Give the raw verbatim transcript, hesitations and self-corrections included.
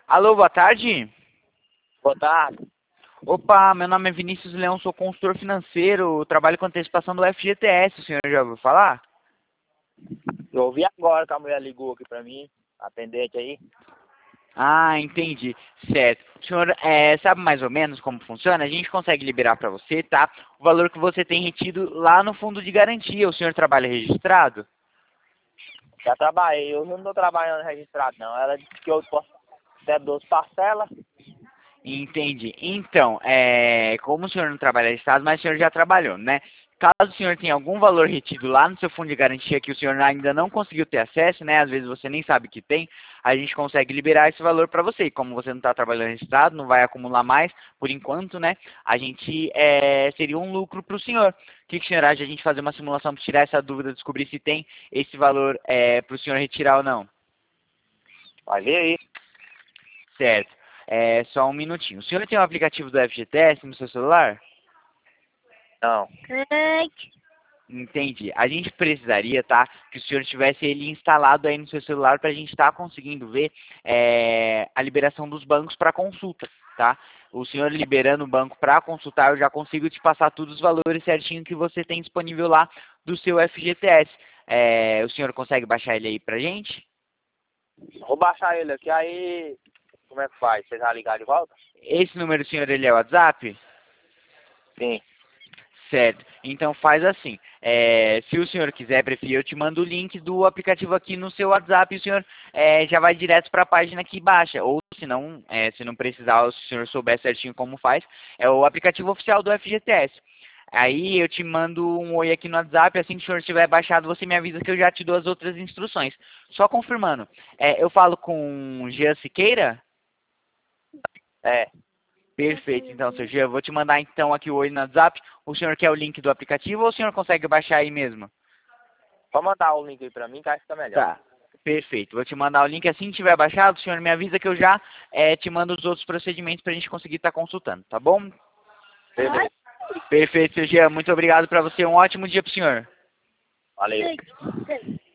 Alô, boa tarde. Boa tarde. Opa, meu nome é Vinícius Leão, sou consultor financeiro, trabalho com antecipação do F G T S, o senhor já ouviu falar? Eu ouvi agora que a mulher ligou aqui pra mim, atendente aí. Ah, entendi. Certo. O senhor é, sabe mais ou menos como funciona? A gente consegue liberar para você, tá? O valor que você tem retido lá no fundo de garantia. O senhor trabalha registrado? Já trabalhei, eu não tô trabalhando registrado não. Ela disse que eu posso ter doze parcelas. Entendi. Então, é, como o senhor não trabalha registrado, mas o senhor já trabalhou, né? Caso o senhor tenha algum valor retido lá no seu fundo de garantia que o senhor ainda não conseguiu ter acesso, né? Às vezes você nem sabe que tem, a gente consegue liberar esse valor para você. E como você não está trabalhando registrado, não vai acumular mais, por enquanto, né? A gente é, seria um lucro para o senhor. O que, que o senhor acha de a gente fazer uma simulação para tirar essa dúvida, descobrir se tem esse valor é, para o senhor retirar ou não? Vai ver aí. Certo. É, só um minutinho. O senhor tem o aplicativo do F G T S no seu celular? Não. Entendi. A gente precisaria, tá, que o senhor tivesse ele instalado aí no seu celular para a gente estar conseguindo ver é, a liberação dos bancos para consulta, tá? O senhor liberando o banco para consultar, eu já consigo te passar todos os valores certinho que você tem disponível lá do seu F G T S. É, o senhor consegue baixar ele aí pra gente? Vou baixar ele aqui, aí como é que faz? Você vai ligar de volta? Esse número do senhor, ele é o WhatsApp? Sim. Certo. Então faz assim. É, se o senhor quiser, preferir, eu te mando o link do aplicativo aqui no seu WhatsApp e o senhor é, já vai direto para a página que baixa. Ou se não, é, se não precisar, ou se o senhor souber certinho como faz, é o aplicativo oficial do F G T S. Aí eu te mando um oi aqui no WhatsApp, assim que o senhor tiver baixado, você me avisa que eu já te dou as outras instruções. Só confirmando, é, eu falo com Jean Siqueira? É. Perfeito, então, seu Jean, eu vou te mandar então aqui o oi no WhatsApp. O senhor quer o link do aplicativo ou o senhor consegue baixar aí mesmo? Pode mandar o link aí pra mim que acho que tá melhor. Tá, perfeito. Vou te mandar o link assim que tiver baixado, o senhor me avisa que eu já é, te mando os outros procedimentos para a gente conseguir estar consultando, tá bom? Beleza. Perfeito, seu Jean. Muito obrigado para você. Um ótimo dia para o senhor. Valeu.